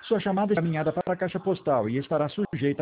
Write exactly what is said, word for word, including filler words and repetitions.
Sua chamada é encaminhada para a caixa postal e estará sujeita